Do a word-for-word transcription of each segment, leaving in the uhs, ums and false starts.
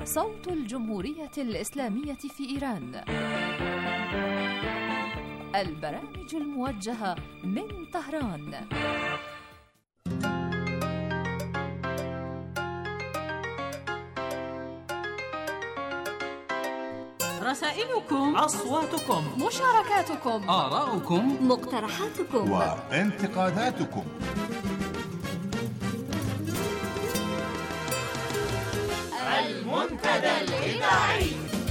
صوت الجمهورية الإسلامية في إيران. البرامج الموجهة من طهران. رسائلكم، أصواتكم، مشاركاتكم، آراؤكم، مقترحاتكم وانتقاداتكم. المنتدى الإذاعي.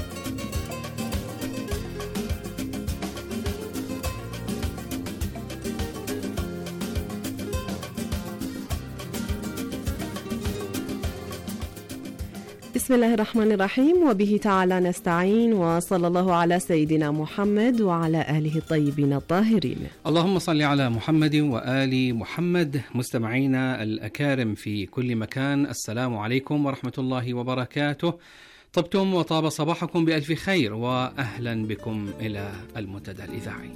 بسم الله الرحمن الرحيم، وبه تعالى نستعين، وصلى الله على سيدنا محمد وعلى آله الطيبين الطاهرين. اللهم صل على محمد وآل محمد. مستمعينا الأكارم في كل مكان، السلام عليكم ورحمة الله وبركاته. طبتم وطاب صباحكم بألف خير، وأهلا بكم إلى المنتدى الإذاعي.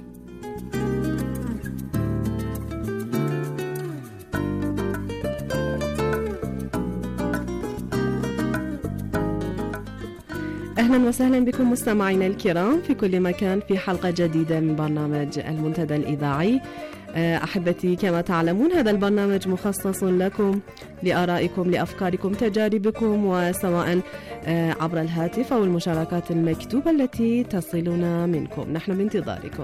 أهلا وسهلا بكم مستمعينا الكرام في كل مكان في حلقة جديدة من برنامج المنتدى الإذاعي. أحبتي، كما تعلمون هذا البرنامج مخصص لكم، لآرائكم، لأفكاركم، تجاربكم، وسواء عبر الهاتف أو المشاركات المكتوبة التي تصلنا منكم. نحن بانتظاركم.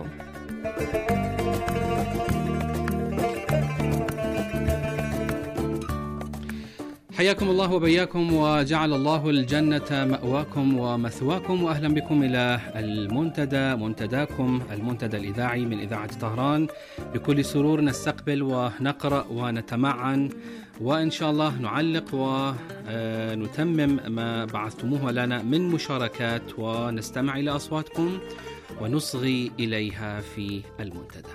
حياكم الله وبياكم، وجعل الله الجنة مأواكم ومثواكم، وأهلا بكم إلى المنتدى، منتداكم المنتدى الإذاعي من إذاعة طهران. بكل سرور نستقبل ونقرأ ونتمعن، وإن شاء الله نعلق ونتمم ما بعثتموه لنا من مشاركات، ونستمع إلى أصواتكم ونصغي إليها في المنتدى.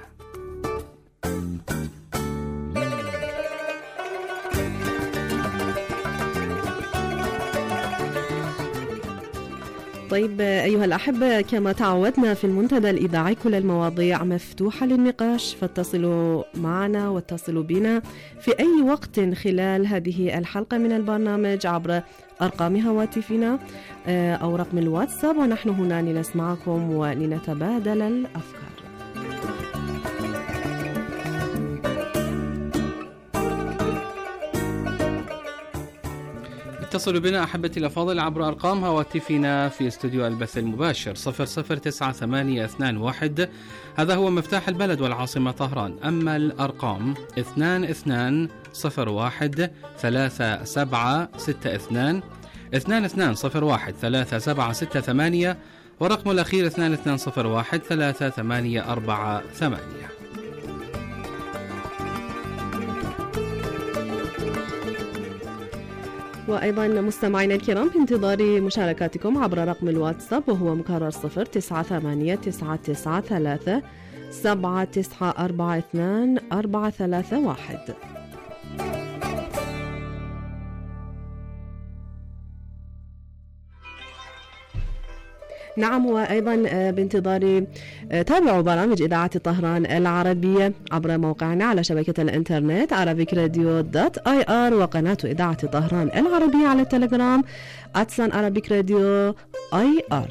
طيب أيها الأحبة، كما تعودنا في المنتدى الإذاعي كل المواضيع مفتوحة للنقاش، فاتصلوا معنا واتصلوا بنا في أي وقت خلال هذه الحلقة من البرنامج عبر أرقام هواتفنا أو رقم الواتساب، ونحن هنا لنسمعكم ولنتبادل الأفكار. اتصلوا بنا أحبتي الأفاضل عبر أرقام هواتفنا في استوديو البث المباشر صفر صفر تسعة ثمانية اثنان واحد، هذا هو مفتاح البلد والعاصمة طهران. أما الأرقام اثنان اثنان صفر واحد ثلاثة سبعة ستة اثنان، اثنان اثنان صفر واحد ثلاثة سبعة ستة ثمانية، ورقم الأخير اثنان اثنان صفر واحد ثلاثة ثمانية أربعة ثمانية. وأيضا مستمعينا الكرام بانتظار مشاركاتكم عبر رقم الواتساب، وهو مكرر صفر تسعة ثمانية تسعة تسعة ثلاثة سبعة تسعة أربعة اثنان أربعة ثلاثة واحد. نعم، وأيضا بانتظار تابعوا برامج إذاعة طهران العربية عبر موقعنا على شبكة الإنترنت عربيك راديو دوت آي آر، وقناة إذاعة طهران العربية على التليجرام أتسان عربيك راديو آي آر.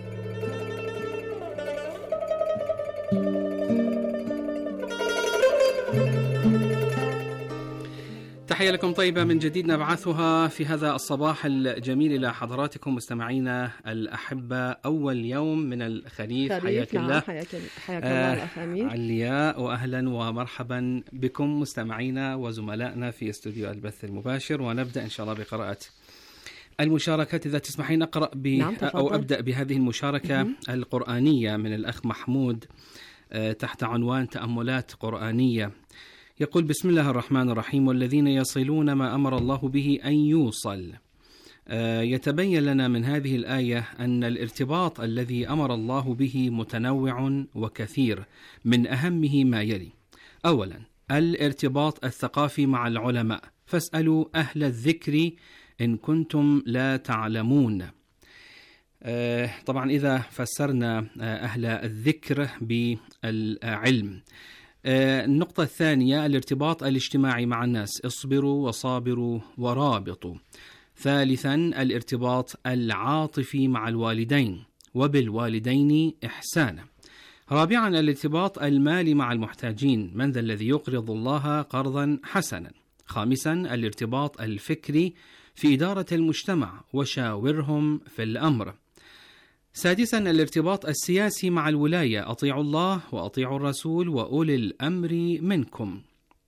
تحية لكم طيبة من جديد نبعثها في هذا الصباح الجميل إلى حضراتكم مستمعينا الأحبة. أول يوم من الخريف، حياك الله. حياك الله الأخ أمير علياء، وأهلا ومرحبا بكم مستمعينا وزملائنا في استوديو البث المباشر. ونبدأ إن شاء الله بقراءة المشاركات. إذا تسمحين أقرأ ب... نعم، أو أبدأ بهذه المشاركة م- القرآنية من الأخ محمود تحت عنوان تأملات قرآنية. يقول: بسم الله الرحمن الرحيم: والذين يصلون ما أمر الله به أن يوصل. يتبين لنا من هذه الآية أن الارتباط الذي أمر الله به متنوع وكثير، من أهمه ما يلي: أولا، الارتباط الثقافي مع العلماء، فاسألوا أهل الذكر إن كنتم لا تعلمون. طبعا إذا فسرنا أهل الذكر بالعلم. النقطة الثانية الارتباط الاجتماعي مع الناس، اصبروا وصابروا ورابطوا. ثالثا الارتباط العاطفي مع الوالدين وبالوالدين إحسانا. رابعا الارتباط المالي مع المحتاجين، من ذا الذي يقرض الله قرضا حسنا. خامسا الارتباط الفكري في إدارة المجتمع وشاورهم في الأمر. سادسا الارتباط السياسي مع الولاية، أطيعوا الله وأطيعوا الرسول وأولي الأمر منكم.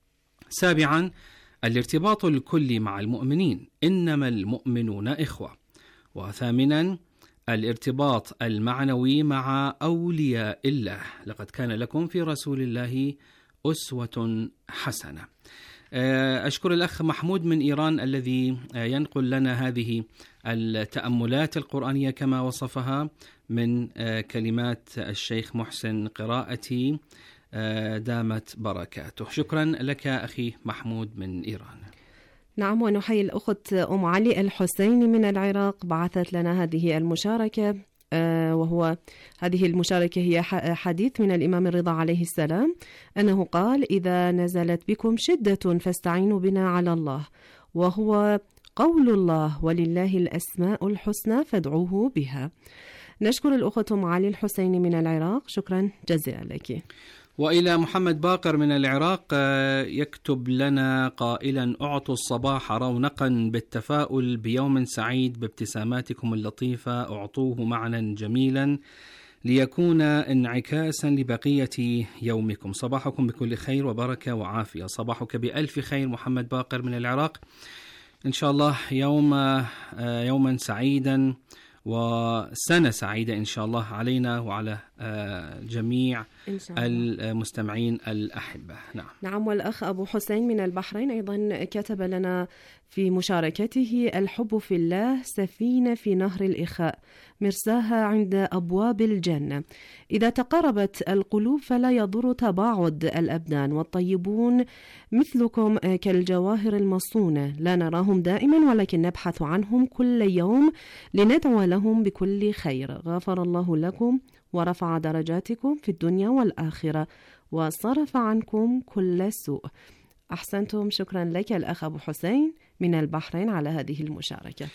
سابعا الارتباط الكلي مع المؤمنين، إنما المؤمنون إخوة. وثامنا الارتباط المعنوي مع أولياء الله، لقد كان لكم في رسول الله أسوة حسنة. أشكر الأخ محمود من إيران الذي ينقل لنا هذه التأملات القرآنية كما وصفها من كلمات الشيخ محسن قراءتي دامت بركاته. شكرا لك أخي محمود من إيران. نعم، ونحيي الأخت أم علي الحسيني من العراق، بعثت لنا هذه المشاركة، وهو هذه المشاركة هي حديث من الإمام الرضا عليه السلام أنه قال: إذا نزلت بكم شدة فاستعينوا بنا على الله، وهو قول الله ولله الأسماء الحسنى فادعوه بها. نشكر الأخت أم علي الحسيني من العراق، شكرا جزيلا لك. وإلى محمد باقر من العراق يكتب لنا قائلا: أعطوا الصباح رونقا بالتفاؤل بيوم سعيد بابتساماتكم اللطيفة، أعطوه معنى جميلا ليكون انعكاسا لبقية يومكم. صباحكم بكل خير وبركة وعافية. صباحك بألف خير محمد باقر من العراق. إن شاء الله يوم يوما سعيدا وسنة سعيدة إن شاء الله علينا وعلى جميع المستمعين الأحبة. نعم. نعم. والأخ أبو حسين من البحرين أيضا كتب لنا في مشاركته: الحب في الله سفينة في نهر الإخاء، مرساها عند أبواب الجنة، إذا تقربت القلوب فلا يضر تباعد الأبدان، والطيبون مثلكم كالجواهر المصونة، لا نراهم دائما ولكن نبحث عنهم كل يوم لندعو لهم بكل خير. غفر الله لكم ورفع درجاتكم في الدنيا والآخرة وصرف عنكم كل سوء. أحسنتم. شكرا لك الأخ أبو حسين من البحرين على هذه المشاركة.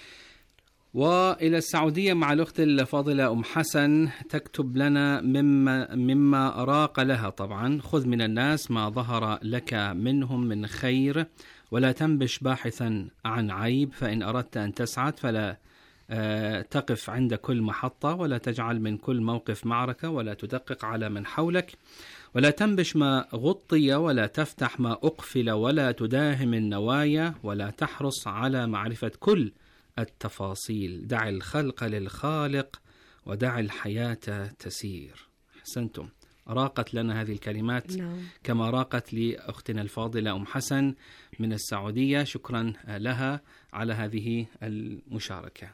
وإلى السعودية مع الأخت الفاضلة أم حسن تكتب لنا مما, مما أراق لها طبعا: خذ من الناس ما ظهر لك منهم من خير ولا تنبش باحثا عن عيب، فإن أردت أن تسعد فلا تقف عند كل محطة، ولا تجعل من كل موقف معركة، ولا تدقق على من حولك، ولا تنبش ما غطي، ولا تفتح ما أقفل، ولا تداهم النوايا، ولا تحرص على معرفة كل التفاصيل. دع الخلق للخالق ودع الحياة تسير. أحسنتم. راقت لنا هذه الكلمات no. كما راقت لأختنا الفاضلة أم حسن من السعودية. شكرا لها على هذه المشاركة.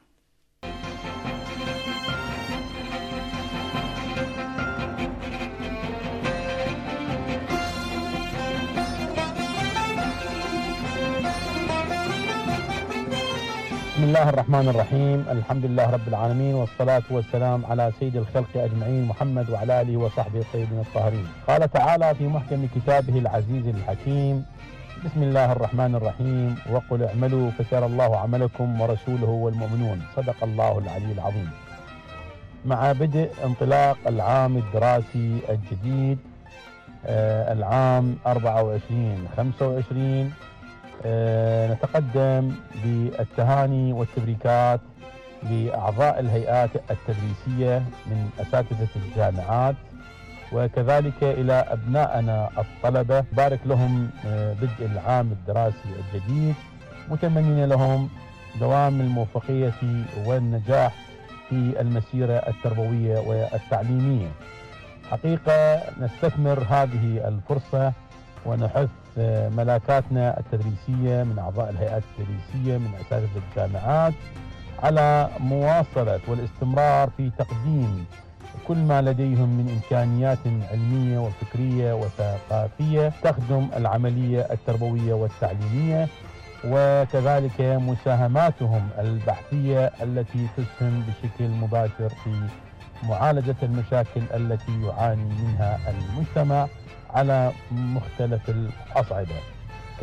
بسم الله الرحمن الرحيم، الحمد لله رب العالمين، والصلاة والسلام على سيد الخلق أجمعين محمد وعلى آله وصحبه الطيبين الطاهرين. قال تعالى في محكم كتابه العزيز الحكيم: بسم الله الرحمن الرحيم، وقل اعملوا فسيرى الله عملكم ورسوله والمؤمنون. صدق الله العلي العظيم. مع بدء انطلاق العام الدراسي الجديد آه العام أربعة وعشرين خمسة وعشرين، أه نتقدم بالتهاني والتبريكات لأعضاء الهيئات التدريسية من أساتذة الجامعات، وكذلك إلى أبنائنا الطلبة، بارك لهم بدء العام الدراسي الجديد، متمنين لهم دوام الموفقية والنجاح في المسيرة التربوية والتعليمية. حقيقة نستثمر هذه الفرصة ونحث ملاكاتنا التدريسية من أعضاء الهيئات التدريسية من أساتذة الجامعات على مواصلة والاستمرار في تقديم كل ما لديهم من إمكانيات علمية وفكرية وثقافية تخدم العملية التربوية والتعليمية، وكذلك مساهماتهم البحثية التي تسهم بشكل مباشر في معالجة المشاكل التي يعاني منها المجتمع على مختلف الأصعدة.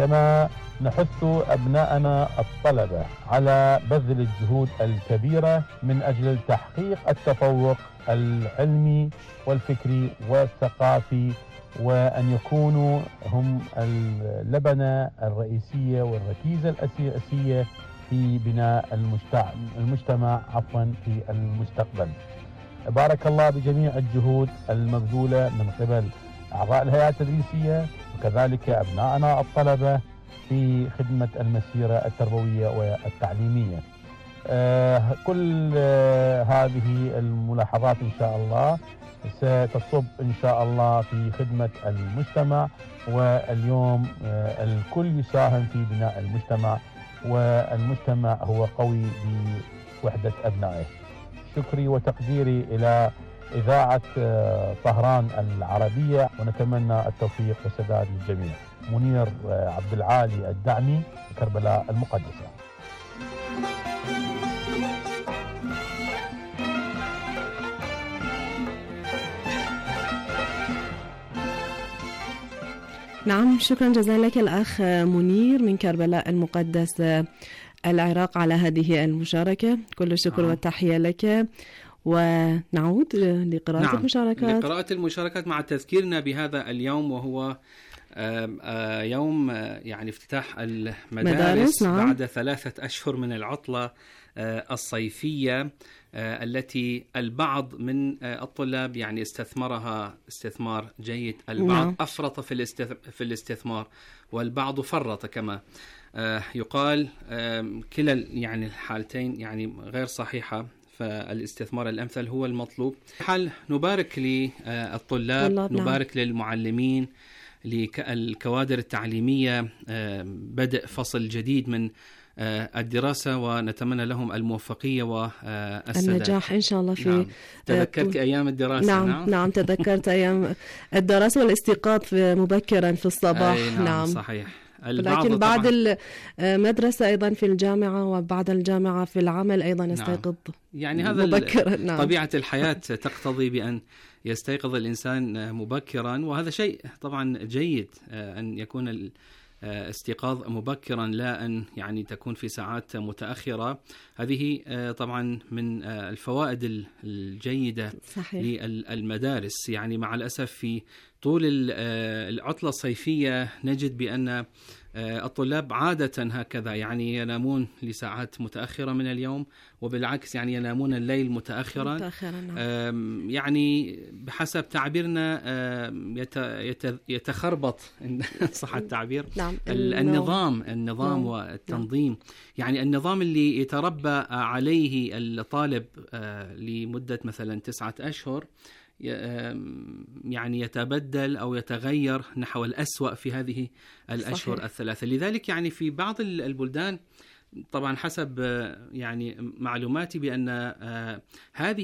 كما نحث أبناءنا الطلبة على بذل الجهود الكبيرة من أجل تحقيق التفوق العلمي والفكري والثقافي، وأن يكونوا هم اللبنة الرئيسية والركيزة الأساسية في بناء المجتمع عفوا في المستقبل. بارك الله بجميع الجهود المبذولة من قبل أعضاء الهيئة التدريسية وكذلك أبنائنا الطلبة في خدمة المسيرة التربوية والتعليمية. آه كل آه هذه الملاحظات إن شاء الله ستصب إن شاء الله في خدمة المجتمع، واليوم آه الكل يساهم في بناء المجتمع، والمجتمع هو قوي بوحدة أبنائه. شكري وتقديري إلى إذاعة طهران العربية، ونتمنى التوفيق والسداد للجميع. منير عبد العالي الدعمي، كربلاء المقدسة. نعم، شكرا جزيلا لك الأخ منير من كربلاء المقدسة العراق على هذه المشاركة. كل الشكر والتحية لك، ونعود لقراءة نعم. المشاركات لقراءة المشاركات مع تذكيرنا بهذا اليوم، وهو يوم يعني افتتاح المدارس مدارس نعم. بعد ثلاثة أشهر من العطلة الصيفية التي البعض من الطلاب يعني استثمرها استثمار جيد، البعض نعم. أفرط في الاستثمار والبعض فرط كما يقال. كلا يعني الحالتين يعني غير صحيحة، فالاستثمار الأمثل هو المطلوب. حال نبارك للطلاب، نبارك نعم. للمعلمين، للكوادر التعليمية، بدء فصل جديد من الدراسة، ونتمنى لهم الموفقية والسداد النجاح إن شاء الله. في نعم. تذكرت أيام الدراسة؟ نعم نعم, نعم تذكرت أيام الدراسة والاستيقاظ مبكرا في الصباح. نعم, نعم صحيح. لكن بعد المدرسة أيضا في الجامعة، وبعد الجامعة في العمل أيضا يستيقظ نعم. يعني هذا مبكرا. نعم. طبيعة الحياة تقتضي بأن يستيقظ الإنسان مبكرا، وهذا شيء طبعا جيد أن يكون الاستيقاظ مبكرا، لا أن يعني تكون في ساعات متأخرة. هذه طبعا من الفوائد الجيدة صحيح. للمدارس. يعني مع الأسف في طول العطلة الصيفية نجد بأن الطلاب عادة هكذا، يعني ينامون لساعات متأخرة من اليوم، وبالعكس يعني ينامون الليل متأخرا, متأخرا نعم. يعني بحسب تعبيرنا يتخربط صح التعبير نعم. النظام النظام نعم. والتنظيم نعم. يعني النظام اللي يتربى عليه الطالب لمدة مثلا تسعة أشهر يعني يتبدل أو يتغير نحو الأسوأ في هذه الأشهر صحيح. الثلاثة. لذلك يعني في بعض البلدان طبعا حسب يعني معلوماتي بأن هذه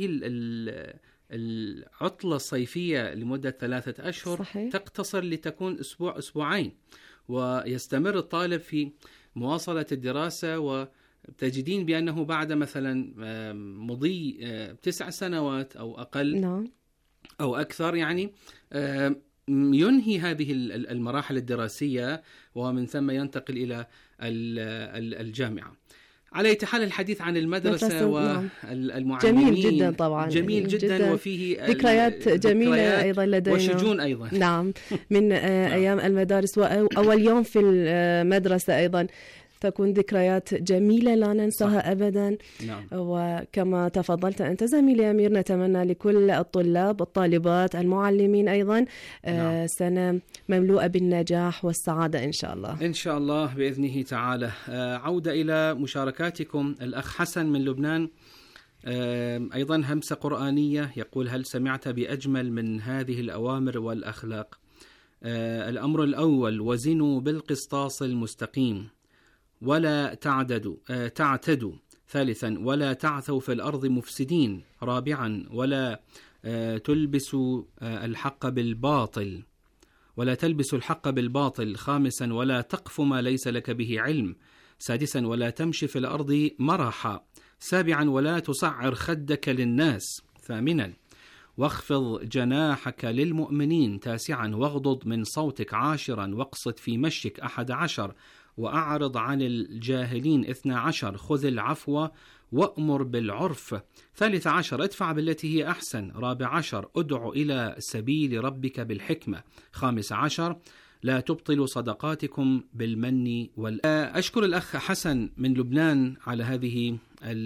العطلة الصيفية لمدة ثلاثة أشهر صحيح. تقتصر لتكون أسبوع أسبوعين، ويستمر الطالب في مواصلة الدراسة، وتجدين بأنه بعد مثلا مضي تسع سنوات أو أقل نعم. أو أكثر يعني ينهي هذه المراحل الدراسية، ومن ثم ينتقل إلى الجامعة. على أي حال الحديث عن المدرسة والمعلمين جميل جدا طبعا، جميل جدا, جداً وفيه ذكريات جميلة أيضا لدينا وشجون أيضا نعم من أيام المدارس، وأول يوم في المدرسة أيضا تكون ذكريات جميلة لا ننساها صح. أبدا نعم. وكما تفضلت أنت زميلي أمير، نتمنى لكل الطلاب الطالبات المعلمين أيضا نعم. سنة مملوءة بالنجاح والسعادة إن شاء الله إن شاء الله بإذنه تعالى. عودة إلى مشاركاتكم. الأخ حسن من لبنان أيضا همسة قرآنية يقول: هل سمعت بأجمل من هذه الأوامر والأخلاق؟ الأمر الأول: وزنوا بالقسطاس المستقيم ولا تعددوا آه تعتدوا. ثالثا: ولا تعثوا في الأرض مفسدين. رابعا: ولا آه تلبسوا آه الحق بالباطل ولا تلبسوا الحق بالباطل. خامسا: ولا تقف ما ليس لك به علم. سادسا: ولا تمشي في الأرض مرحا. سابعا: ولا تصعر خدك للناس. ثامنا: واخفض جناحك للمؤمنين تاسعا، واغضض من صوتك عاشرا، واقصد في مشيك أحد عشر، وأعرض عن الجاهلين اثنى عشر، خذ العفو وأمر بالعرف. ثالث عشر، ادفع بالتي هي أحسن. رابع عشر، ادع إلى سبيل ربك بالحكمة. خامس عشر، لا تبطلوا صدقاتكم بالمن وال. أشكر الأخ حسن من لبنان على هذه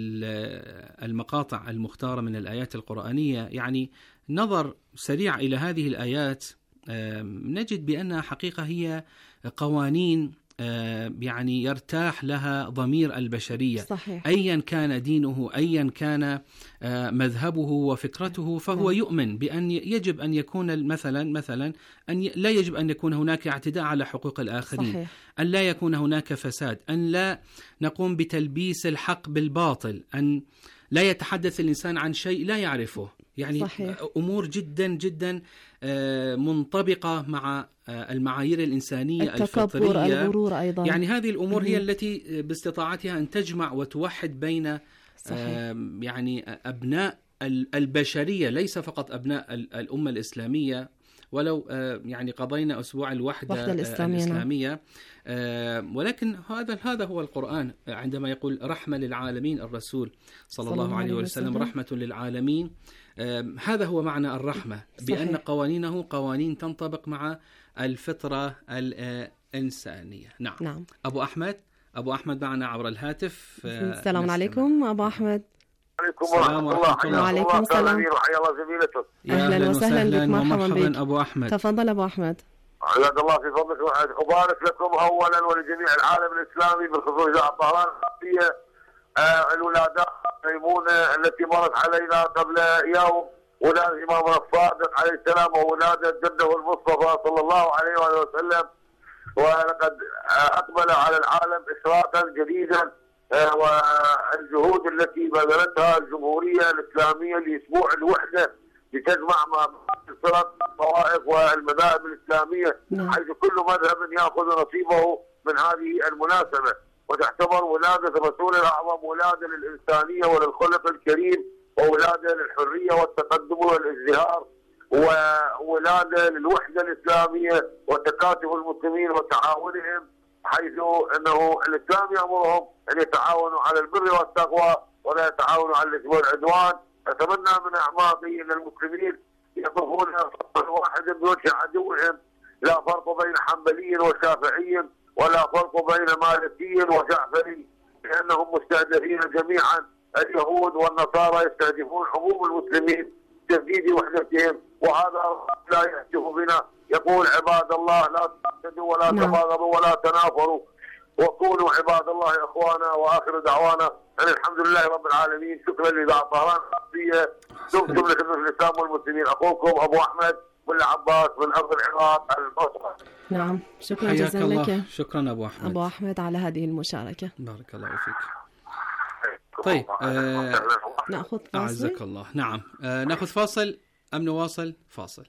المقاطع المختارة من الآيات القرآنية. يعني نظر سريع إلى هذه الآيات نجد بأنها حقيقة هي قوانين يعني يرتاح لها ضمير البشرية. صحيح. أيا كان دينه، أيا كان مذهبه وفكرته، فهو يؤمن بأن يجب أن يكون مثلا مثلا أن لا يجب أن يكون هناك اعتداء على حقوق الآخرين. صحيح. أن لا يكون هناك فساد، أن لا نقوم بتلبيس الحق بالباطل، أن لا يتحدث الإنسان عن شيء لا يعرفه. يعني صحيح. أمور جدا جدا منطبقة مع المعايير الإنسانية الفطرية. الغرور أيضا. يعني هذه الأمور هي التي باستطاعتها أن تجمع وتوحد بين صحيح. يعني أبناء البشرية، ليس فقط أبناء الأمة الإسلامية، ولو يعني قضينا أسبوع الوحدة الإسلامية, الإسلامية ولكن هذا هذا هو القرآن عندما يقول رحمة للعالمين. الرسول صلى, صلى الله عليه وسلم, وسلم رحمة للعالمين. هذا هو معنى الرحمة، بأن قوانينه قوانين تنطبق مع الفطرة الإنسانية. نعم. نعم. أبو أحمد أبو أحمد معنا عبر الهاتف. السلام عليكم أبو أحمد. عليكم ورحمة الله. وعليكم السلام. وحيا الله زميلتك. أهلا وسهلا بك، مرحبا بك أبو أحمد. تفضل أبو أحمد. عياد الله في فضلك. أبارك لكم أولا ولجميع العالم الإسلامي، بالخصوص إذاعة طهران الخفية. آه الولادات الميمونة التي مرت علينا قبل يوم، ولادة إمامنا الصادق عليه السلام، وولادة جده المصطفى صلى الله عليه وسلم، ولقد أقبل على العالم إشراقا جديدا. آه والجهود التي بذلتها الجمهورية الإسلامية لأسبوع الوحدة لتجمع مع الفرق الطوائف والمذاهب الإسلامية، حيث كل مذهب يأخذ نصيبه من هذه المناسبة، وتعتبر ولادة الرسول الأعظم ولادة للإنسانية وللخلق الكريم، وولادة للحرية والتقدم والازدهار، وولادة للوحدة الإسلامية وتكاتف المسلمين وتعاونهم، حيث أنه الإسلام يأمرهم أن يتعاونوا على البر والتقوى ولا يتعاونوا على الإثم والعدوان. أتمنى من أعماقي أن المسلمين يقفون صفا واحدا بوجه عدوهم، لا فرق بين حنبلي وشافعي ولا فرق بين مالكي وجعفري، لأنهم مستهدفين جميعا. اليهود والنصارى يستهدفون عموم المسلمين تجديد وحدتهم، وهذا لا يهتف بنا. يقول عباد الله لا تحسدوا ولا تباغضوا ولا تنافروا وكونوا عباد الله اخوانا. واخر دعوانا ان الحمد لله رب العالمين. شكرا لإذاعة طهران الخفية، دمتم لخدمة الاسلام والمسلمين. اخوكم ابو احمد بن العباس من ارض العراق البصره. نعم، شكرا جزيلا لك. شكرا ابو احمد. ابو احمد على هذه المشاركة. بارك الله فيك. طيب آه ناخذ فاصل. اعزك الله. نعم آه ناخذ فاصل ام نواصل؟ فاصل.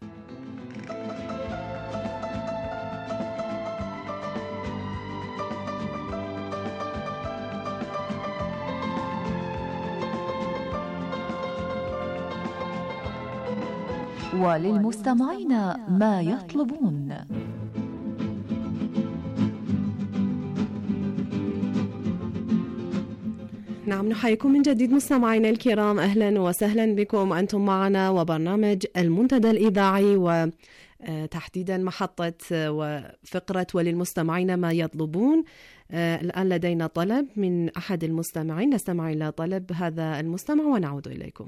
وللمستمعين ما يطلبون. نعم، نحييكم من جديد مستمعينا الكرام، أهلا وسهلا بكم. أنتم معنا وبرنامج المنتدى الإذاعي، وتحديدا محطة وفقرة وللمستمعين ما يطلبون. الآن لدينا طلب من أحد المستمعين، نستمع إلى طلب هذا المستمع ونعود إليكم.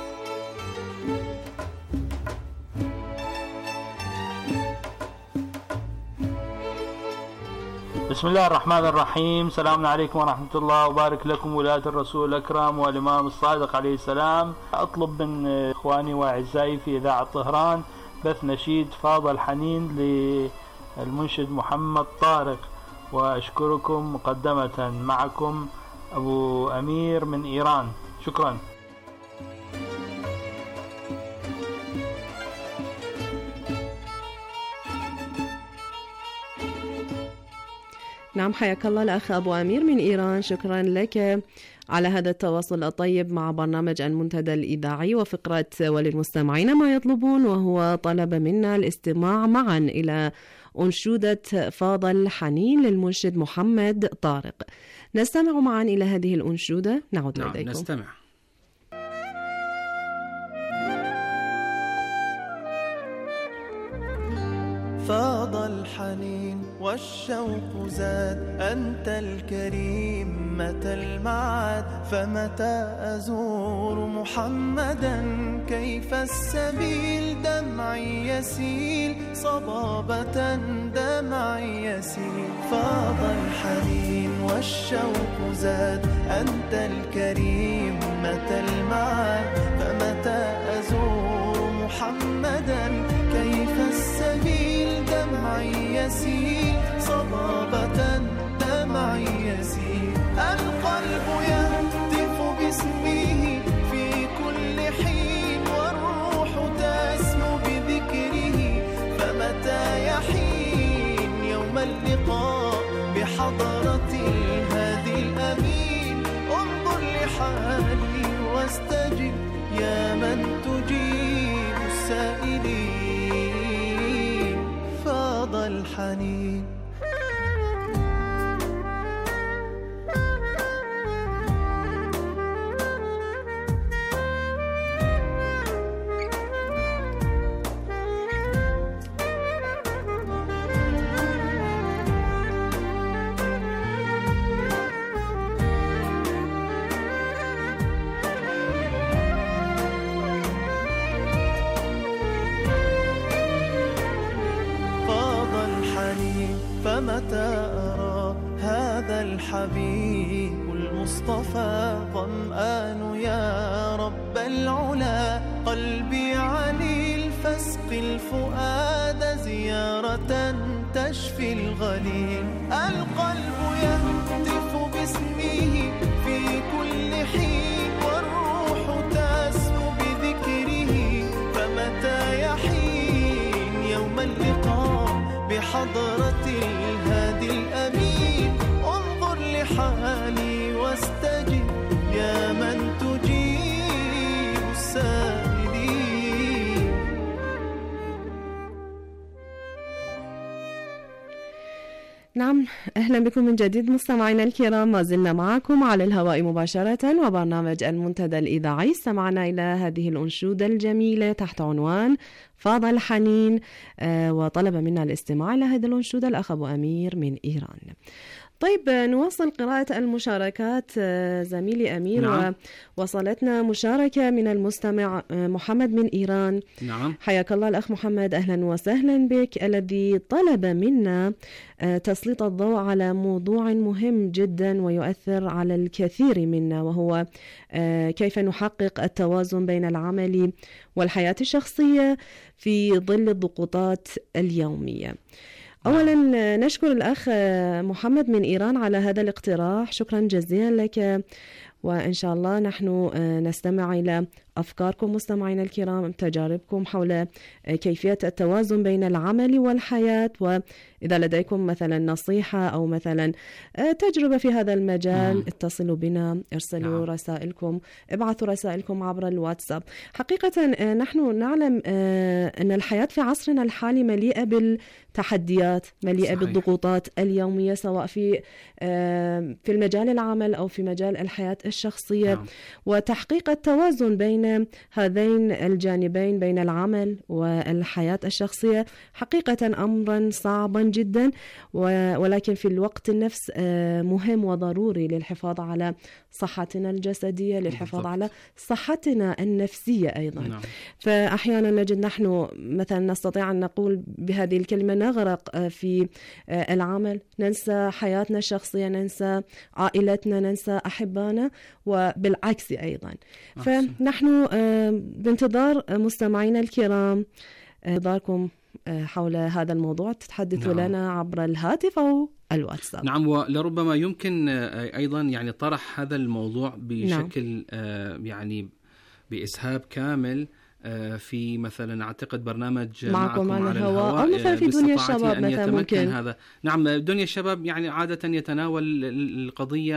بسم الله الرحمن الرحيم. سلام عليكم ورحمة الله وبارك لكم ولاة الرسول الأكرم والإمام الصادق عليه السلام. أطلب من إخواني وأعزائي في إذاعة طهران بث نشيد فاض الحنين للمنشد محمد طارق، وأشكركم مقدمة. معكم أبو أمير من إيران. شكرا. نعم، حياك الله الأخ أبو أمير من إيران، شكرا لك على هذا التواصل الطيب مع برنامج المنتدى الإذاعي وفقرة وللمستمعين ما يطلبون، وهو طلب منا الاستماع معا إلى أنشودة فاضل حنين للمنشد محمد طارق. نستمع معا إلى هذه الأنشودة. نعود نعم لديكم. نستمع. فاض الحنين والشوق زاد، أنت الكريم متى المعاد، فمتى أزور محمدا كيف السبيل، دمعي يسيل صبابة دمعي يسيل. فاض الحنين والشوق زاد، أنت الكريم متى المعاد، فمتى أزور محمدا كيف السبيل، دمعي يسيل صبابة دمعي يسيل. القلب يهتف باسمه في كل حين، والروح تسمو بذكره، فمتى يحين يوم اللقاء بحضرة الهادي الأمين. انظر لحالي واستجب يا من تجيب السائلين. فاض الحنين. فمتى أرى هذا الحبيب المصطفى، ظمآن يا رب العلا، قلبي علي الفسق الفؤاد، زيارة تشفي الغليل. القلب يهتف باسمه في كل حين، والروح تسمو بذكره، فمتى يحين يوم اللقاء بحضرة الهادي الأمين. انظر لحالي واستجب يا من تجيب السائلين. نعم، أهلا بكم من جديد مستمعينا الكرام، ما زلنا معكم على الهواء مباشرة وبرنامج المنتدى الإذاعي. استمعنا إلى هذه الأنشودة الجميلة تحت عنوان فاض الحنين، آه وطلب منا الاستماع إلى هذه الأنشودة الأخ أبو أمير من إيران. طيب نواصل قراءة المشاركات زميلي أمير. نعم. ووصلتنا مشاركة من المستمع محمد من إيران. نعم. حياك الله الأخ محمد، أهلا وسهلا بك، الذي طلب منا تسليط الضوء على موضوع مهم جدا ويؤثر على الكثير منا، وهو كيف نحقق التوازن بين العمل والحياة الشخصية في ظل الضغوطات اليومية. أولا نشكر الأخ محمد من إيران على هذا الاقتراح، شكرا جزيلا لك، وإن شاء الله نحن نستمع إلى أفكاركم مستمعينا الكرام، تجاربكم حول كيفية التوازن بين العمل والحياة، وإذا لديكم مثلا نصيحة أو مثلا تجربة في هذا المجال اتصلوا بنا، ارسلوا نعم. رسائلكم، ابعثوا رسائلكم عبر الواتساب. حقيقة نحن نعلم أن الحياة في عصرنا الحالي مليئة بالتحديات، مليئة صحيح. بالضغوطات اليومية، سواء في في المجال العمل أو في مجال الحياة الشخصية نعم. وتحقيق التوازن بين هذين الجانبين، بين العمل والحياة الشخصية، حقيقة أمرا صعبا جدا، ولكن في الوقت النفس مهم وضروري للحفاظ على صحتنا الجسدية، للحفاظ بالضبط. على صحتنا النفسية أيضا نعم. فأحيانا نجد نحن مثلا نستطيع أن نقول بهذه الكلمة نغرق في العمل، ننسى حياتنا الشخصية، ننسى عائلتنا، ننسى أحبانا، وبالعكس أيضا. فنحن بانتظار مستمعينا الكرام، انتظاركم حول هذا الموضوع، تتحدثوا نعم. لنا عبر الهاتف أو الواتساب. نعم، ولربما يمكن أيضا يعني طرح هذا الموضوع بشكل نعم. يعني بإسهاب كامل في مثلا أعتقد برنامج معكم, معكم على الهواء, الهواء أو مثلا في دنيا الشباب مثلا ممكن. هذا نعم، دنيا الشباب يعني عادة يتناول القضية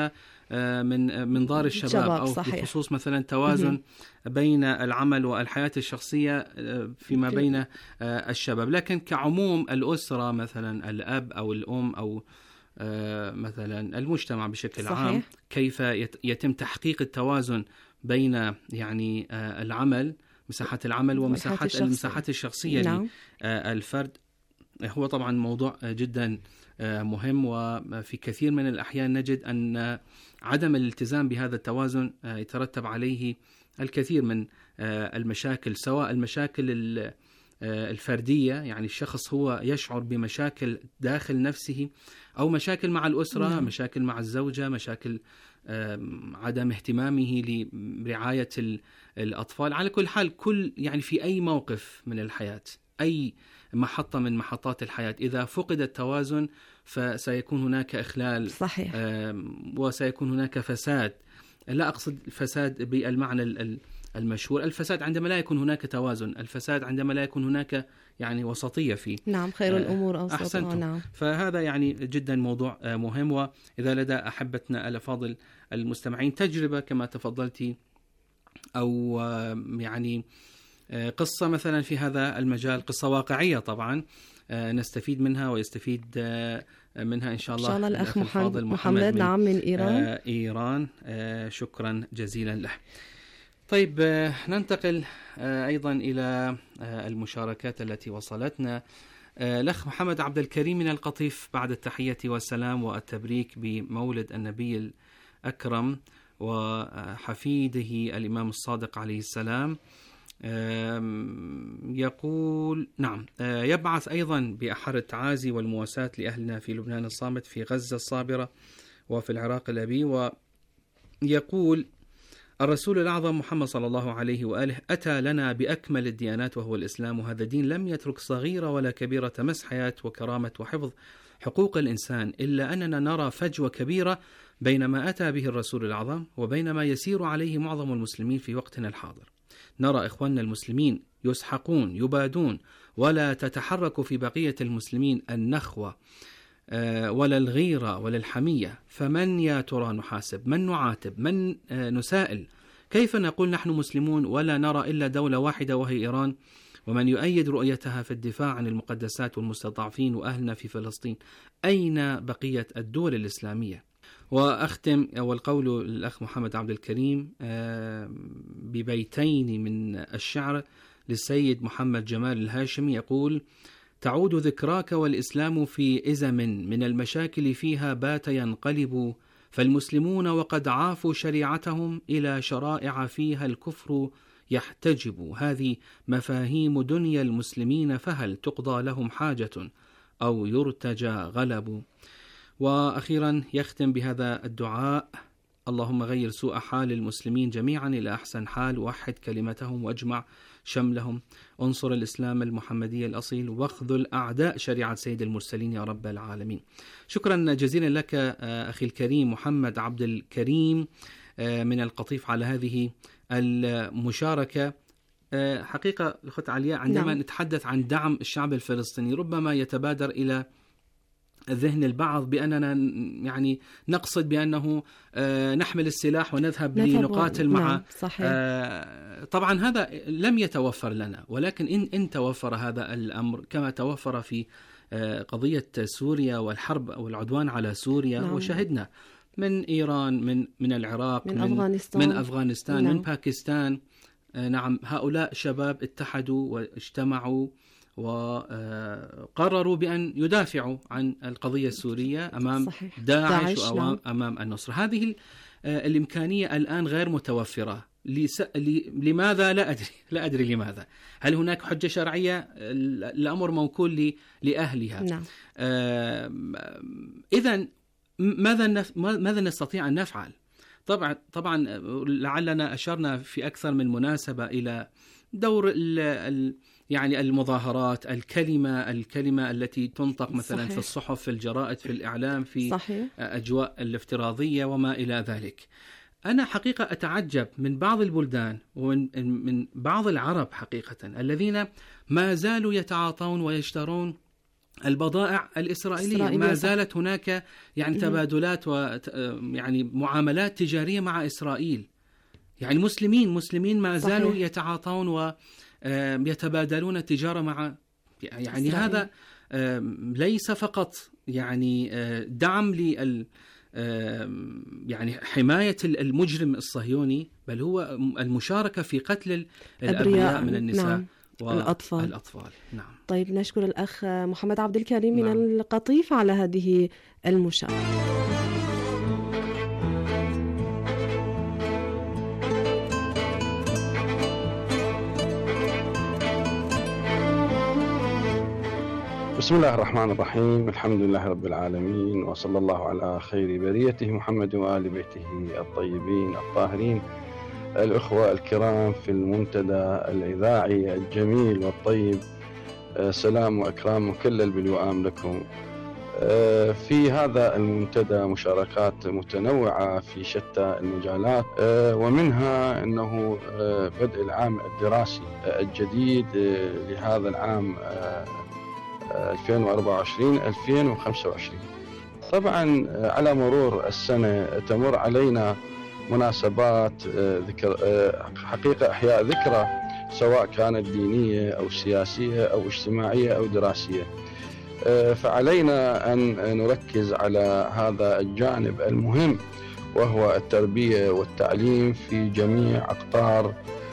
من منظار الشباب أو صحيح. بخصوص مثلا توازن بين العمل والحياة الشخصية فيما بين الشباب. لكن كعموم الأسرة مثلا الأب أو الأم أو مثلا المجتمع بشكل صحيح. عام كيف يتم تحقيق التوازن بين يعني العمل مساحات العمل ومساحات المساحات الشخصية نعم. للفرد هو طبعا موضوع جدا مهم، وفي كثير من الأحيان نجد أن عدم الالتزام بهذا التوازن يترتب عليه الكثير من المشاكل، سواء المشاكل الفردية يعني الشخص هو يشعر بمشاكل داخل نفسه، أو مشاكل مع الأسرة نعم. مشاكل مع الزوجة، مشاكل عدم اهتمامه لرعاية الأطفال. على كل حال كل يعني في أي موقف من الحياة، أي محطة من محطات الحياة، إذا فقد التوازن فسيكون هناك إخلال صحيح. وسيكون هناك فساد. لا أقصد الفساد بالمعنى المشهور، الفساد عندما لا يكون هناك توازن، الفساد عندما لا يكون هناك يعني وسطية فيه. نعم خير الأمور أوسطها. نعم. فهذا يعني جدا موضوع مهم. وإذا لدى أحبتنا الأفاضل المستمعين تجربة كما تفضلتي أو يعني قصة مثلا في هذا المجال، قصة واقعية طبعا نستفيد منها ويستفيد منها إن شاء الله, إن شاء الله الأخ محمد, محمد نعم من إيران. آه إيران آه شكرا جزيلا له. طيب آه ننتقل آه أيضا إلى آه المشاركات التي وصلتنا. آه الأخ محمد عبد الكريم من القطيف، بعد التحية والسلام والتبريك بمولد النبي الأكرم وحفيده الإمام الصادق عليه السلام، يقول نعم يبعث أيضا بأحر التعازي والمواساة لأهلنا في لبنان الصامت، في غزة الصابرة، وفي العراق الأبي. ويقول الرسول الأعظم محمد صلى الله عليه وآله أتى لنا بأكمل الديانات وهو الإسلام، وهذا دين لم يترك صغيرة ولا كبيرة تمس حياة وكرامة وحفظ حقوق الإنسان، إلا أننا نرى فجوة كبيرة بين ما أتى به الرسول الأعظم وبين ما يسير عليه معظم المسلمين في وقتنا الحاضر. نرى إخواننا المسلمين يسحقون يبادون، ولا تتحرك في بقية المسلمين النخوة ولا الغيرة ولا الحمية. فمن يا ترى نحاسب؟ من نعاتب؟ من نسائل؟ كيف نقول نحن مسلمون ولا نرى إلا دولة واحدة وهي إيران، ومن يؤيد رؤيتها في الدفاع عن المقدسات والمستضعفين وأهلنا في فلسطين؟ أين بقية الدول الإسلامية؟ وأختم والقول الأخ محمد عبد الكريم ببيتين من الشعر للسيد محمد جمال الهاشمي، يقول: تعود ذكراك والإسلام في إزم، من المشاكل فيها بات ينقلب، فالمسلمون وقد عافوا شريعتهم إلى شرائع فيها الكفر يحتجب. هذه مفاهيم دنيا المسلمين، فهل تقضى لهم حاجة أو يرتجى غلب؟ وأخيرا يختم بهذا الدعاء: اللهم غير سوء حال المسلمين جميعا إلى أحسن حال، وحد كلمتهم واجمع شملهم، انصر الإسلام المحمدي الأصيل، واخذل أعداء شريعة سيد المرسلين يا رب العالمين. شكرا جزيلا لك أخي الكريم محمد عبد الكريم من القطيف على هذه المشاركة. حقيقة الأخت علياء عندما نعم. نتحدث عن دعم الشعب الفلسطيني ربما يتبادر إلى ذهن البعض بأننا يعني نقصد بأنه نحمل السلاح ونذهب لنقاتل مع نعم. طبعا هذا لم يتوفر لنا، ولكن إن, إن توفر هذا الأمر كما توفر في قضية سوريا والحرب أو العدوان على سوريا نعم. وشهدنا من إيران، من من العراق، من, من أفغانستان, من, أفغانستان نعم. من باكستان. نعم، هؤلاء شباب اتحدوا واجتمعوا وقرروا بأن يدافعوا عن القضية السورية أمام صحيح. داعش, داعش وأمام أمام النصر. هذه الإمكانية الآن غير متوفرة. لس... لماذا؟ لا أدري لا أدري لماذا. هل هناك حجة شرعية؟ الأمر موكول ل... لأهلها. نعم. آه... إذن ماذا نف... ماذا نستطيع أن نفعل؟ طبعا طبعا لعلنا أشرنا في أكثر من مناسبة إلى دور ال... ال... يعني المظاهرات، الكلمة الكلمة التي تنطق مثلا صحيح. في الصحف، في الجرائد، في الإعلام، في صحيح. أجواء الافتراضية وما إلى ذلك. أنا حقيقة أتعجب من بعض البلدان ومن من بعض العرب حقيقة الذين ما زالوا يتعاطون ويشترون البضائع الإسرائيلية. ما زالت هناك يعني تبادلات ويعني معاملات تجارية مع إسرائيل. يعني مسلمين مسلمين ما زالوا صحيح. يتعاطون ويتبادلون التجارة مع يعني إسرائيل. هذا ليس فقط يعني دعم لل يعني حماية المجرم الصهيوني، بل هو المشاركة في قتل الأبرياء من النساء نعم. والأطفال. الأطفال. نعم. طيب نشكر الأخ محمد عبد الكريم من نعم. القطيف على هذه المشاركة. بسم الله الرحمن الرحيم، الحمد لله رب العالمين، وصلى الله على خير بريته محمد وآل بيته الطيبين الطاهرين. الأخوة الكرام في المنتدى الإذاعي الجميل والطيب، سلام وإكرام مكلل بالوئام لكم. في هذا المنتدى مشاركات متنوعة في شتى المجالات، ومنها أنه بدء العام الدراسي الجديد لهذا العام ألفين وأربعة وعشرين ألفين وخمسة وعشرين. طبعا على مرور السنة تمر علينا مناسبات ذكر حقيقة إحياء ذكرى، سواء كانت دينية أو سياسية أو اجتماعية أو دراسية. فعلينا أن نركز على هذا الجانب المهم، وهو التربية والتعليم في جميع أقطار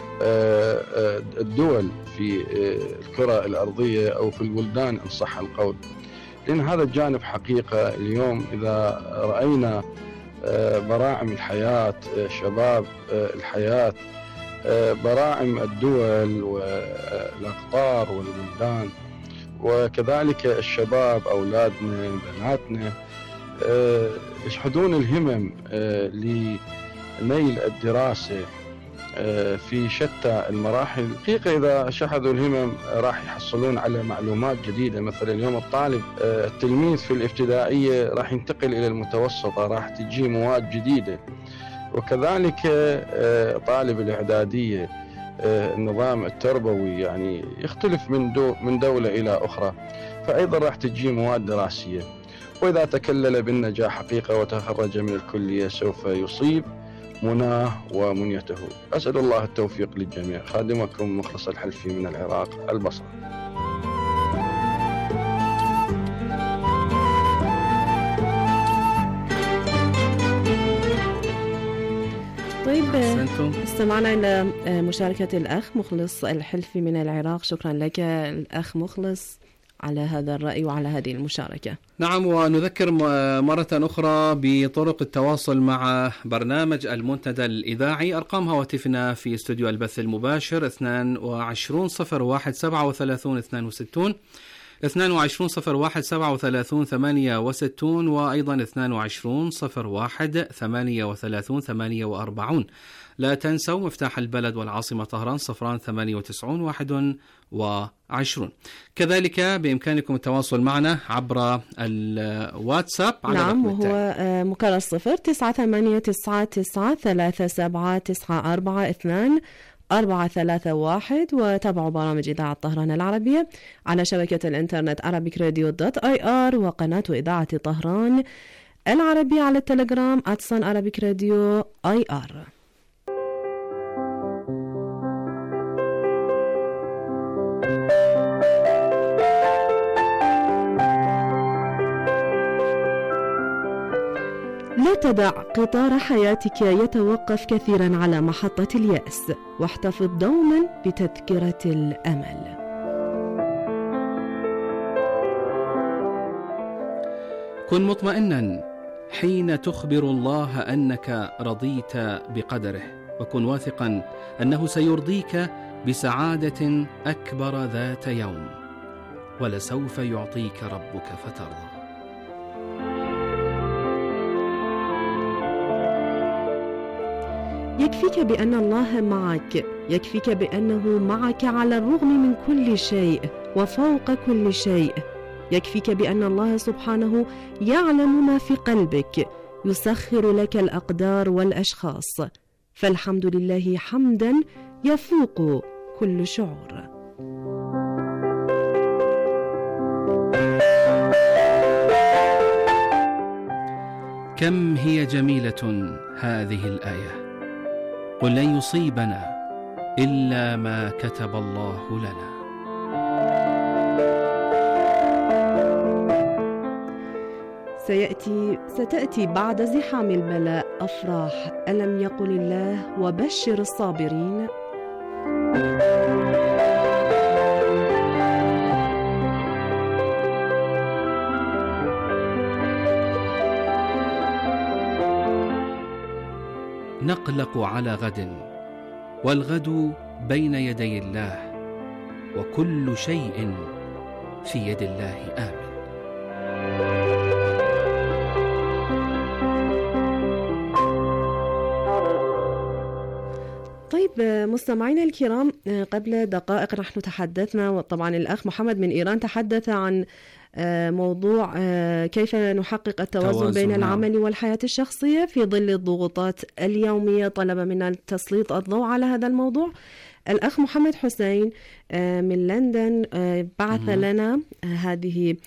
الدول في الكرة الأرضية أو في البلدان إن صح القول. لأن هذا الجانب حقيقة اليوم إذا رأينا براعم الحياة، شباب الحياة، براعم الدول والأقطار والبلدان، وكذلك الشباب أولادنا بناتنا يشحذون الهمم لنيل الدراسة في شتى المراحل. حقيقة إذا شحذوا الهمم راح يحصلون على معلومات جديدة. مثلا اليوم الطالب التلميذ في الابتدائية راح ينتقل إلى المتوسطة، راح تجي مواد جديدة، وكذلك طالب الإعدادية النظام التربوي يعني يختلف من دو من دولة إلى أخرى، فأيضا راح تجي مواد دراسية. وإذا تكلل بالنجاح حقيقة وتخرج من الكلية سوف يصيب مناه ومنيته. أسأل الله التوفيق للجميع. خادمكم مخلص الحلفي من العراق البصرة. طيب استمعنا إلى مشاركة الأخ مخلص الحلفي من العراق. شكرا لك الأخ مخلص على هذا الرأي وعلى هذه المشاركة. نعم، ونذكر مرة أخرى بطرق التواصل مع برنامج المنتدى الإذاعي. أرقام هواتفنا في استوديو البث المباشر اثنين وعشرين صفر واحد سبعة وثلاثين اثنين وستين، اثنين وعشرين صفر واحد سبعة وثلاثين ثمانية وستين، وأيضا اثنين وعشرين صفر واحد ثمانية وثلاثين ثمانية وأربعين. لا تنسوا مفتاح البلد والعاصمة طهران صفران ثمانية وتسعين واحد وعشرون. كذلك بإمكانكم التواصل معنا عبر الواتساب على نعم، وهو مكرر صفر تسعة ثمانية تسعة تسعة ثلاثة سبعة تسعة أربعة اثنان أربعة ثلاثة واحد. وتابعوا برامج إذاعة طهران العربية على شبكة الإنترنت arabic radio dot i r، وقناة إذاعة طهران العربية على التليجرام @san arabic radio i r. لا تدع قطار حياتك يتوقف كثيرا على محطة اليأس، واحتفظ دوما بتذكرة الأمل. كن مطمئنا حين تخبر الله أنك رضيت بقدره، وكن واثقا أنه سيرضيك بسعادة أكبر ذات يوم، ولسوف يعطيك ربك فترضى. يكفيك بأن الله معك، يكفيك بأنه معك على الرغم من كل شيء وفوق كل شيء. يكفيك بأن الله سبحانه يعلم ما في قلبك، يسخر لك الأقدار والأشخاص، فالحمد لله حمدا يفوق كل شعور. كم هي جميلة هذه الآية. قل لن يصيبنا إلا ما كتب الله لنا. سيأتي ستأتي بعد زحام البلاء أفراح، ألم يقل الله وبشر الصابرين. نقلق على غد، والغد بين يدي الله، وكل شيء في يد الله آمن. طيب مستمعينا الكرام، قبل دقائق نحن تحدثنا، وطبعا الأخ محمد من إيران تحدث عن موضوع كيف نحقق التوازن بين العمل والحياة الشخصية في ظل الضغوطات اليومية. طلب منا تسليط الضوء على هذا الموضوع. الأخ محمد حسين من لندن بعث لنا هذه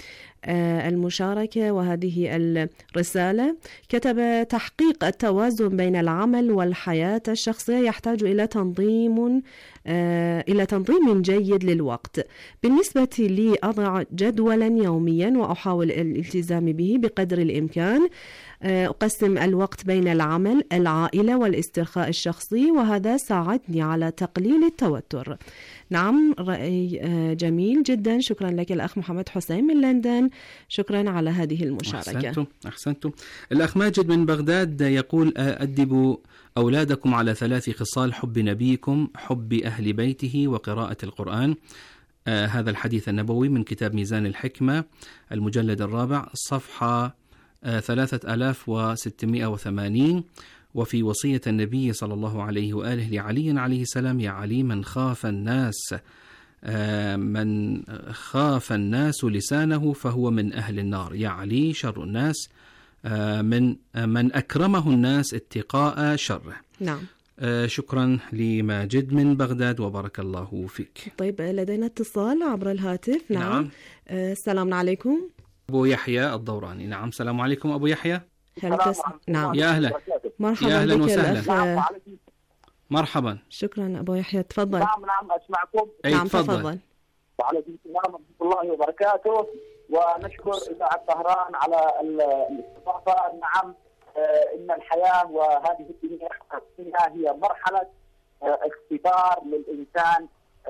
المشاركة وهذه الرسالة. كتب: تحقيق التوازن بين العمل والحياة الشخصية يحتاج إلى تنظيم إلى تنظيم جيد للوقت. بالنسبة لي أضع جدولا يوميا وأحاول الالتزام به بقدر الإمكان. أقسم الوقت بين العمل، العائلة والاسترخاء الشخصي، وهذا ساعدني على تقليل التوتر. نعم، رأي جميل جدا. شكرا لك الأخ محمد حسين من لندن، شكرا على هذه المشاركة. أحسنتم أحسنتم. الأخ ماجد من بغداد يقول: أدبوا أولادكم على ثلاث خصال: حب نبيكم، حب أهل بيته، وقراءة القرآن. آه هذا الحديث النبوي من كتاب ميزان الحكمة المجلد الرابع صفحة آه ثلاثة آلاف وستمائة وثمانين. وفي وصية النبي صلى الله عليه وآله لعلي عليه السلام: يا علي من خاف الناس آه من خاف الناس لسانه فهو من أهل النار. يا علي شر الناس آه من آه من أكرمه الناس اتقاء شره. نعم. آه شكرا لماجد من بغداد وبارك الله فيك. طيب لدينا اتصال عبر الهاتف. نعم, نعم. آه السلام عليكم. أبو يحيى الدوراني. نعم، السلام عليكم أبو يحيى. هل تس... نعم. يا أهلا. مرحبا يا أهلا بك وسهلا. الأخ. مرحبا. شكرا أبو يحيى، تفضل. نعم نعم أسمعكم. أي نعم تفضل. تفضل. وعليكم السلام ورحمة الله وبركاته، ونشكر إذاعة طهران على الاستضافة. نعم، إن الحياة وهذه الدنيا هي مرحلة اختبار للإنسان،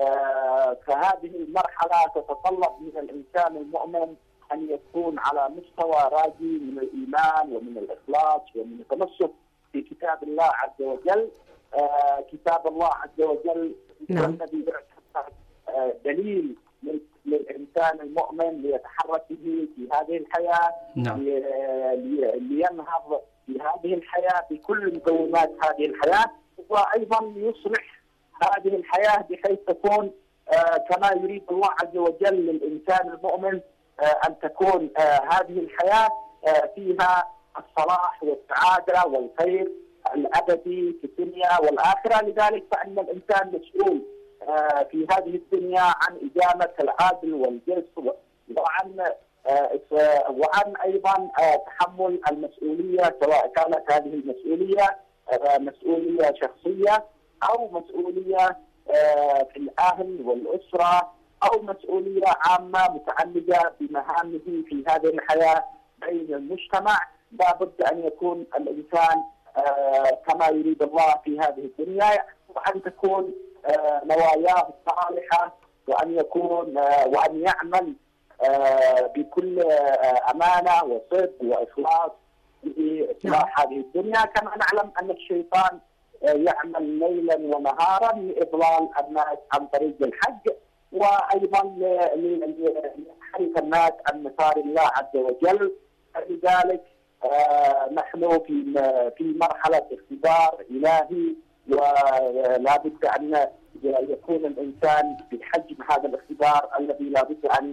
فهذه المرحلة تتطلب من الإنسان المؤمن أن يكون على مستوى راقي من الإيمان ومن الإخلاص ومن التمسك في كتاب الله عز وجل. كتاب الله عز وجل هو الذي يعتبر دليل للإنسان المؤمن ليتحرك به في هذه الحياة. نعم. لينهض في هذه الحياة بكل مقومات هذه الحياة، وأيضا يصلح هذه الحياة بحيث تكون كما يريد الله عز وجل للإنسان المؤمن أن تكون هذه الحياة فيها الصلاح والسعادة والخير الأبدي في الدنيا والآخرة. لذلك فإن الإنسان مسؤول في هذه الدنيا عن إدامة العدل والقسط، وعن وعن أيضا تحمل المسؤولية، سواء كانت هذه المسؤولية مسؤولية شخصية أو مسؤولية في الأهل والأسرة أو مسؤولية عامة متعلقة بمهامه في هذه الحياة بين المجتمع. لا بد أن يكون الإنسان كما يريد الله في هذه الدنيا، وأن تكون نواياه صالحة، وأن يكون وأن يعمل بكل أمانة وصدق وإخلاص لإصلاح هذه الدنيا. كما نعلم أن الشيطان يعمل ليلا ونهارا لإضلال الناس عن طريق الحق، وأيضا لحرف الناس عن مسار الله عز وجل. لذلك نحن في في مرحلة اختبار إلهي، ولا بد أن يكون الإنسان بحجم هذا الاختبار الذي لا بد أن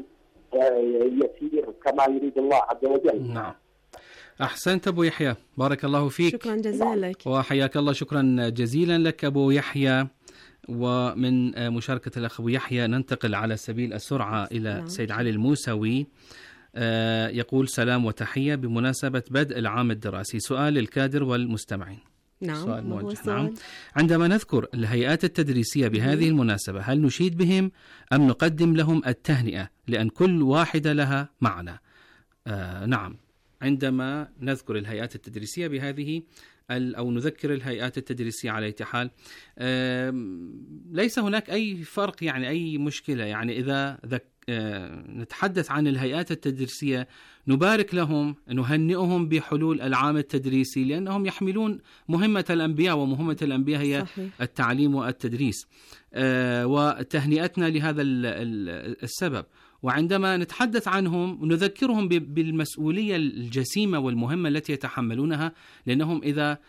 يسير كما يريد الله عز وجل. نعم. أحسنت أبو يحيى، بارك الله فيك. شكرا جزيلا لك. وحياك الله، شكرا جزيلا لك أبو يحيى. ومن مشاركة الأخ أبو يحيى ننتقل على سبيل السرعة إلى نعم. سيد علي الموسوي. يقول سلام وتحية بمناسبة بدء العام الدراسي. سؤال للكادر والمستمعين. نعم. سؤال موجه. نعم. عندما نذكر الهيئات التدريسية بهذه المناسبة هل نشيد بهم أم نقدم لهم التهنئة لأن كل واحدة لها معنى؟ آه نعم، عندما نذكر الهيئات التدريسية بهذه أو نذكر الهيئات التدريسية على أي حال آه ليس هناك أي فرق، يعني أي مشكلة. يعني إذا ذك آه نتحدث عن الهيئات التدريسية نبارك لهم، نهنئهم بحلول العام التدريسي، لأنهم يحملون مهمة الأنبياء، ومهمة الأنبياء هي صحيح. التعليم والتدريس، آه وتهنئتنا لهذا السبب. وعندما نتحدث عنهم نذكرهم بالمسؤولية الجسيمة والمهمة التي يتحملونها، لأنهم إذا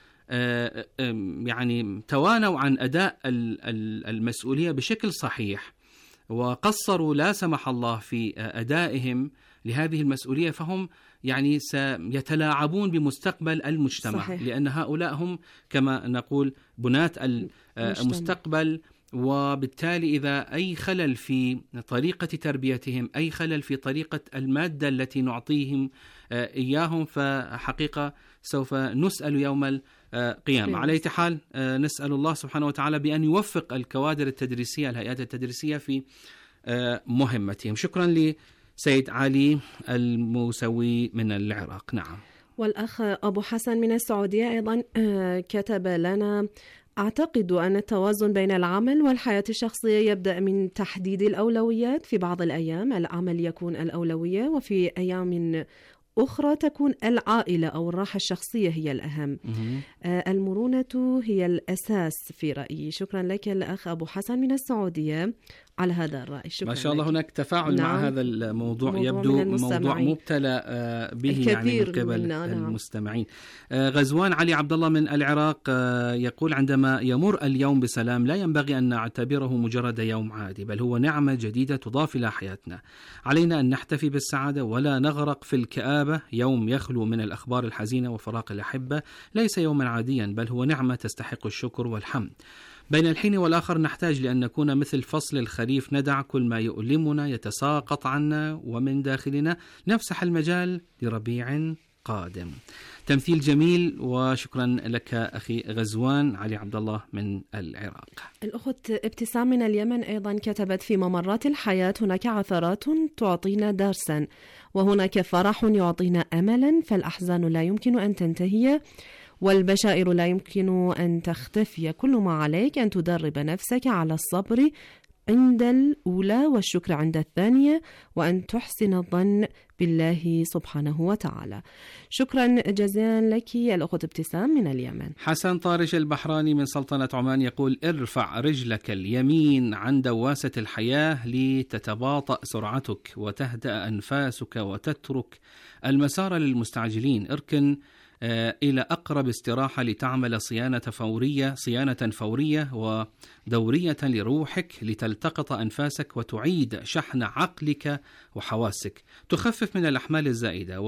يعني توانوا عن أداء المسؤولية بشكل صحيح وقصروا لا سمح الله في أدائهم لهذه المسؤولية فهم يعني سيتلاعبون بمستقبل المجتمع. صحيح. لأن هؤلاء هم كما نقول بناة المستقبل، وبالتالي إذا أي خلل في طريقة تربيتهم، أي خلل في طريقة المادة التي نعطيهم إياهم، فحقيقة سوف نسأل يوم القيامة. على أي حال نسأل الله سبحانه وتعالى بأن يوفق الكوادر التدريسية، الهيئات التدريسية في مهمتهم. شكرا لسيد علي الموسوي من العراق. نعم. والأخ أبو حسن من السعودية أيضا كتب لنا: أعتقد أن التوازن بين العمل والحياة الشخصية يبدأ من تحديد الأولويات. في بعض الأيام العمل يكون الأولوية، وفي أيام أخرى تكون العائلة أو الراحة الشخصية هي الأهم. آه المرونة هي الأساس في رأيي. شكرا لك الأخ أبو حسن من السعودية على هذا الرأي. شكرا ما شاء الله. هناك تفاعل نعم. مع هذا الموضوع، يبدو موضوع مبتلى به يعني من قبل المستمعين. غزوان علي عبد الله من العراق يقول: عندما يمر اليوم بسلام لا ينبغي أن نعتبره مجرد يوم عادي، بل هو نعمة جديدة تضاف إلى حياتنا. علينا أن نحتفي بالسعادة ولا نغرق في الكآبة. يوم يخلو من الأخبار الحزينة وفراق الأحبة ليس يوما عاديا، بل هو نعمة تستحق الشكر والحمد. بين الحين والآخر نحتاج لأن نكون مثل فصل الخريف، ندع كل ما يؤلمنا يتساقط عنا، ومن داخلنا نفسح المجال لربيع قادم. تمثيل جميل، وشكرا لك أخي غزوان علي عبد الله من العراق. الأخت ابتسام من اليمن أيضا كتبت: في ممرات الحياة هناك عثرات تعطينا درسا، وهناك فرح يعطينا أملا، فالأحزان لا يمكن أن تنتهي والبشائر لا يمكن أن تختفي. كل ما عليك أن تدرب نفسك على الصبر عند الأولى والشكر عند الثانية، وأن تحسن الظن بالله سبحانه وتعالى. شكرا جزيلا لك الأخت ابتسام من اليمن. حسن طارش البحراني من سلطنة عمان يقول: ارفع رجلك اليمين عن دواسة الحياة لتتباطأ سرعتك وتهدأ أنفاسك وتترك المسار للمستعجلين. اركن إلى أقرب استراحة لتعمل صيانة فورية صيانة فورية ودورية لروحك لتلتقط أنفاسك وتعيد شحن عقلك وحواسك. تخفف من الأحمال الزائدة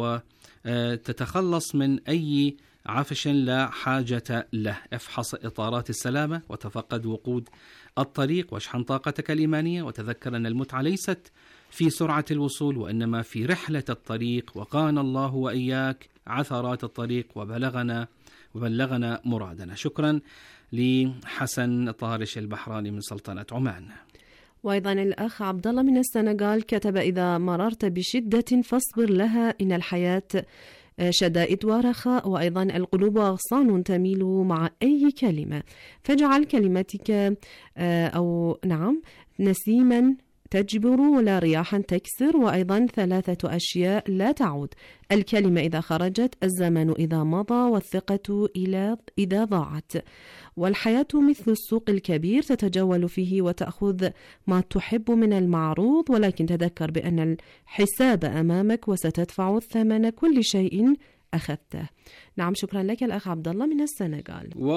وتتخلص من أي عفش لا حاجة له. افحص إطارات السلامة وتفقد وقود الطريق واشحن طاقتك الإيمانية، وتذكر أن المتعة ليست في سرعة الوصول وإنما في رحلة الطريق، وقانا الله وإياك عثرات الطريق وبلغنا وبلغنا مرادنا. شكرا لحسن طارش البحراني من سلطنة عمان. وأيضا الأخ عبد الله من السنغال كتب: إذا مررت بشدة فاصبر لها، إن الحياة شدائد ورخاء، وأيضا القلوب أغصان تميل مع أي كلمة، فاجعل كلمتك أو نعم نسيما تجبر ولا رياحا تكسر، وأيضا ثلاثة أشياء لا تعود: الكلمة إذا خرجت، الزمن إذا مضى، والثقة إذا ضاعت. والحياة مثل السوق الكبير تتجول فيه وتأخذ ما تحب من المعروض، ولكن تذكر بأن الحساب أمامك وستدفع ثمن كل شيء أخذته. نعم، شكرا لك الأخ عبد الله من السنغال. و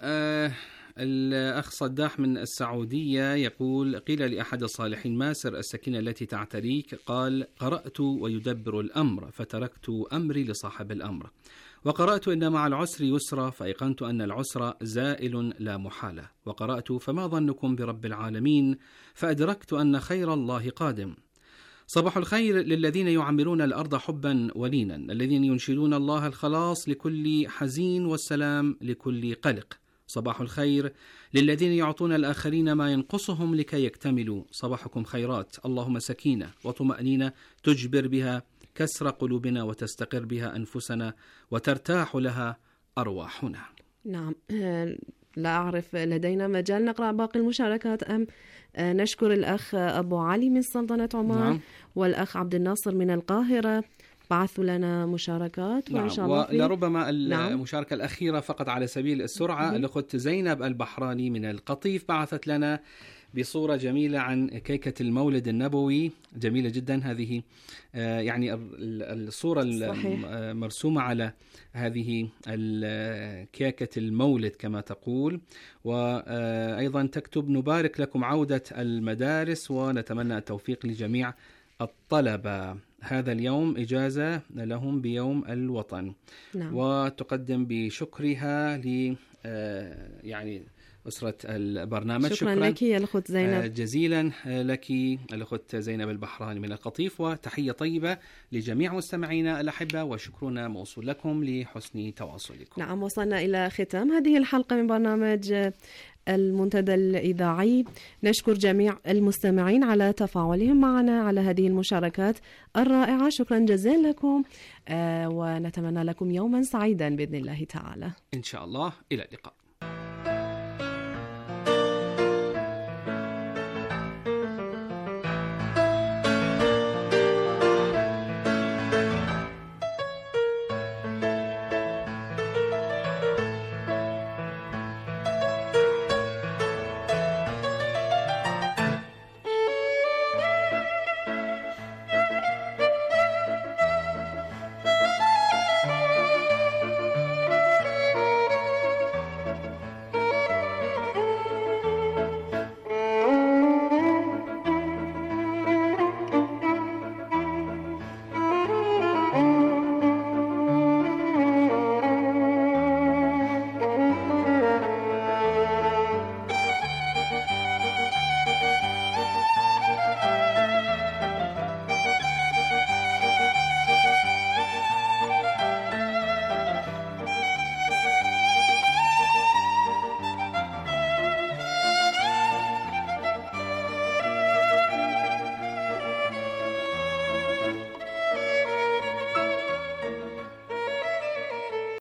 الأخ صداح من السعودية يقول: قيل لأحد الصالحين: ما سر السكينة التي تعتريك؟ قال: قرأت ويدبر الأمر فتركت أمري لصاحب الأمر، وقرأت إن مع العسر يسرا فأيقنت أن العسر زائل لا محالة، وقرأت فما ظنكم برب العالمين فأدركت أن خير الله قادم. صباح الخير للذين يعمرون الأرض حبا ولينا، الذين ينشدون الله الخلاص لكل حزين والسلام لكل قلق. صباح الخير للذين يعطون الآخرين ما ينقصهم لكي يكتملوا. صباحكم خيرات، اللهم سكينة وطمأنينة تجبر بها كسر قلوبنا وتستقر بها أنفسنا وترتاح لها أرواحنا. نعم، لا أعرف لدينا مجال نقرأ باقي المشاركات أم نشكر الأخ أبو علي من سلطنة عمان. نعم. والأخ عبد الناصر من القاهرة بعثوا لنا مشاركات. نعم. وإن شاء الله ولربما المشاركة نعم. الأخيرة فقط على سبيل السرعة، الأخت زينب البحراني من القطيف بعثت لنا بصورة جميلة عن كيكة المولد النبوي، جميلة جدا هذه، يعني الصورة المرسومة على هذه كيكة المولد كما تقول. وأيضا تكتب: نبارك لكم عودة المدارس ونتمنى التوفيق لجميع الطلبة، هذا اليوم إجازة لهم بيوم الوطن. نعم. وتقدم بشكرها ل يعني أسرة البرنامج. شكرا, شكرا لك يا الأخت زينب، جزيلا لك الأخت زينب البحراني من القطيف، وتحية طيبة لجميع مستمعينا الأحبة، وشكرنا موصول لكم لحسن تواصلكم. نعم، وصلنا إلى ختام هذه الحلقة من برنامج المنتدى الإذاعي. نشكر جميع المستمعين على تفاعلهم معنا على هذه المشاركات الرائعة، شكرا جزيلا لكم، آه ونتمنى لكم يوما سعيدا بإذن الله تعالى. إن شاء الله، إلى اللقاء.